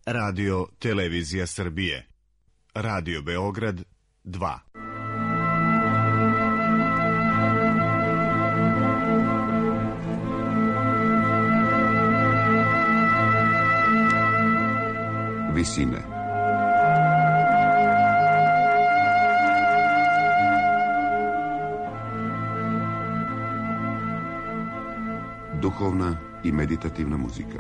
Radio Televizija Srbije, Radio Beograd 2. Visine. Duhovna i meditativna muzika.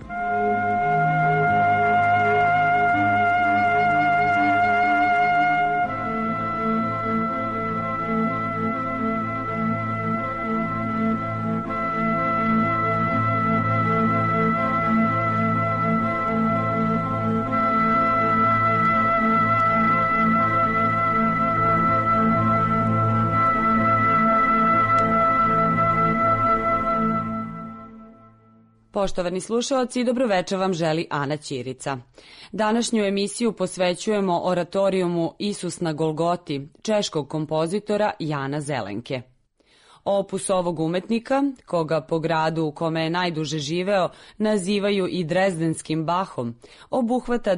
Poštovani slušaoci, dobroveče vam želi Ana Ćirica. Današnju emisiju posvećujemo oratorijumu Isus na Golgoti češkog kompozitora Jana Zelenke. Opus ovog umetnika, koga po gradu u kome je najduže živeo nazivaju i Drezdenskim Bachom, obuhvata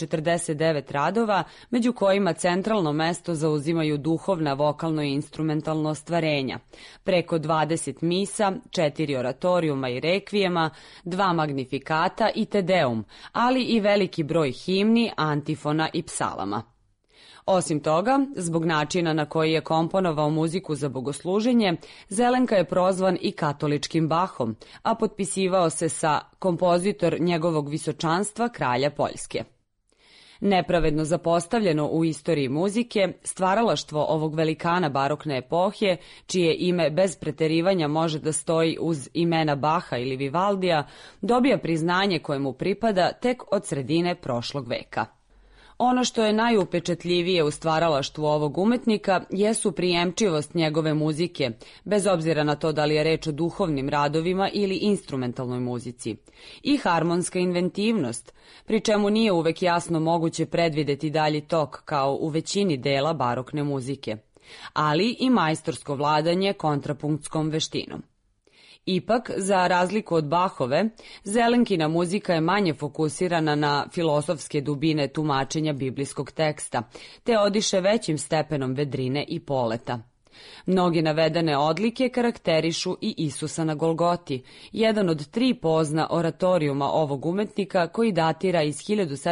249 radova, među kojima centralno mesto zauzimaju duhovna, vokalno i instrumentalno ostvarenja, preko 20 misa, 4 oratorijuma i rekvijema, 2 magnifikata i Te Deum, ali i veliki broj himni, antifona i psalama. Osim toga, zbog načina na koji je komponovao muziku za bogosluženje, Zelenka je prozvan i katoličkim Bachom, a potpisivao se sa kompozitor njegovog visočanstva kralja Poljske. Nepravedno zapostavljeno u istoriji muzike, stvaralaštvo ovog velikana barokne epohe, čije ime bez preterivanja može da stoji uz imena Baha ili Vivaldija, dobija priznanje koje mu pripada tek od sredine prošlog veka. Ono što je najupečatljivije u stvaralaštvu ovog umetnika jesu prijemčivost njegove muzike, bez obzira na to da li je reč o duhovnim radovima ili instrumentalnoj muzici, i harmonska inventivnost, pri čemu nije uvek jasno moguće predvideti dalji tok kao u većini dela barokne muzike, ali i majstorsko vladanje kontrapunktskom veštinom. Ipak, za razliku od Bachove, Zelenkina muzika je manje fokusirana na filosofske dubine tumačenja biblijskog teksta, te odiše većim stepenom vedrine i poleta. Mnoge navedene odlike karakterišu i Isusa na Golgoti, jedan od 3 pozna oratorijuma ovog umetnika koji datira iz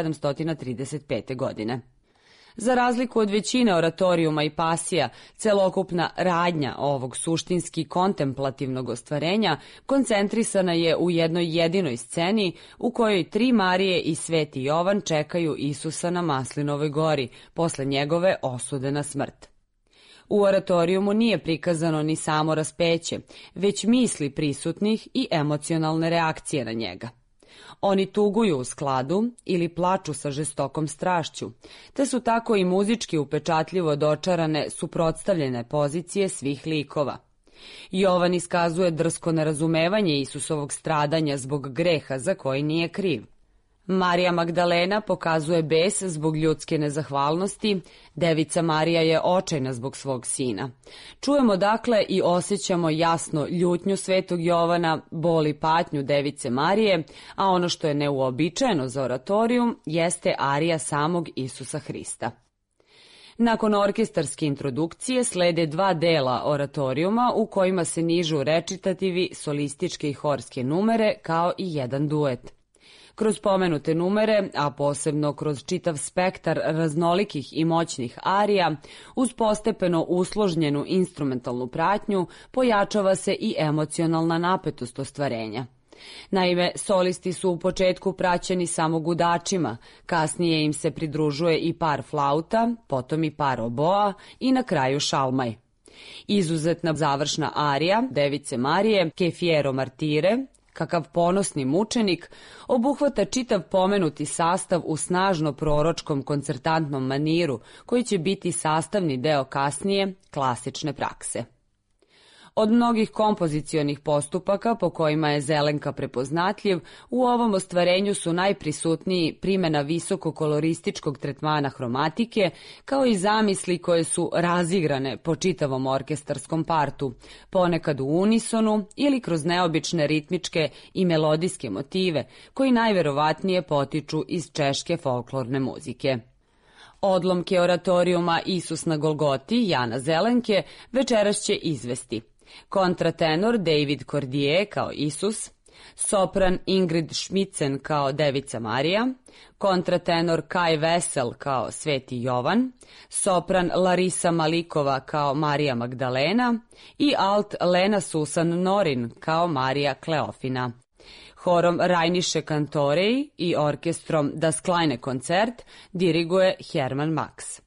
1735. godine. Za razliku od većine oratorijuma i pasija, celokupna radnja ovog suštinski kontemplativnog ostvarenja koncentrisana je u jednoj jedinoj sceni u kojoj 3 Marije i Sveti Jovan čekaju Isusa na Maslinovoj gori posle njegove osude na smrt. U oratorijumu nije prikazano ni samo raspeće, već misli prisutnih i emocionalne reakcije na njega. Oni tuguju u skladu ili plaču sa žestokom strašću, te su tako i muzički upečatljivo dočarane suprotstavljene pozicije svih likova. Jovan iskazuje drsko nerazumevanje Isusovog stradanja zbog greha za koji nije kriv. Marija Magdalena pokazuje bes zbog ljudske nezahvalnosti, Devica Marija je očajna zbog svog sina. Čujemo dakle i osjećamo jasno ljutnju Svetog Jovana, bol i patnju Device Marije, a ono što je neuobičajeno za oratorijum jeste arija samog Isusa Hrista. Nakon orkestarske introdukcije slede 2 dela oratorijuma u kojima se nižu recitativi, solističke i horske numere kao i jedan duet. Kroz pomenute numere, a posebno kroz čitav spektar raznolikih i moćnih arija, uz postepeno usložnjenu instrumentalnu pratnju, pojačava se i emocionalna napetost ostvarenja. Naime, solisti su u početku praćeni samo gudačima, kasnije im se pridružuje i par flauta, potom i par oboa i na kraju šalmaj. Izuzetna završna arija Device Marije, Che fiero martire, kakav ponosni mučenik, obuhvata čitav pomenuti sastav u snažno proročkom koncertantnom maniru, koji će biti sastavni deo kasnije klasične prakse. Od mnogih kompozicionih postupaka po kojima je Zelenka prepoznatljiv, u ovom ostvarenju su najprisutniji primjena visokokolorističkog tretmana hromatike, kao i zamisli koje su razigrane po čitavom orkestarskom partu, ponekad u unisonu ili kroz neobične ritmičke i melodijske motive, koji najverovatnije potiču iz češke folklorne muzike. Odlomke oratorijuma Isus na Golgoti Jana Zelenke večeras će izvesti kontratenor David Cordier kao Isus, sopran Ingrid Schmitzen kao Devica Marija, kontratenor Kai Vesel kao Sveti Jovan, sopran Larisa Malikova kao Marija Magdalena i alt Lena Susan Norin kao Marija Kleofina. Horom Rajniše Kantorei i orkestrom Das Kleine Konzert diriguje Herman Max.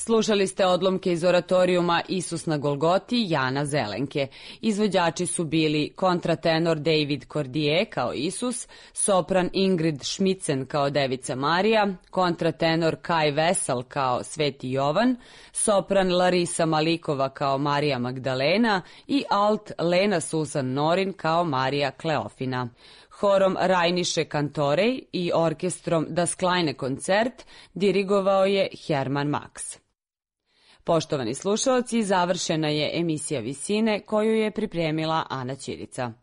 Slušali ste odlomke iz oratorijuma Isus na Golgoti Jana Zelenke. Izvođači su bili kontratenor David Cordier kao Isus, sopran Ingrid Schmitzen kao Devica Marija, kontratenor Kai Vesal kao Sveti Jovan, sopran Larisa Malikova kao Marija Magdalena i alt Lena Susan Norin kao Marija Kleofina. Horom Rajniše Kantorej i orkestrom Das Kleine Konzert dirigovao je Herman Max. Poštovani slušaoci, završena je emisija Visine koju je pripremila Ana Ćirica.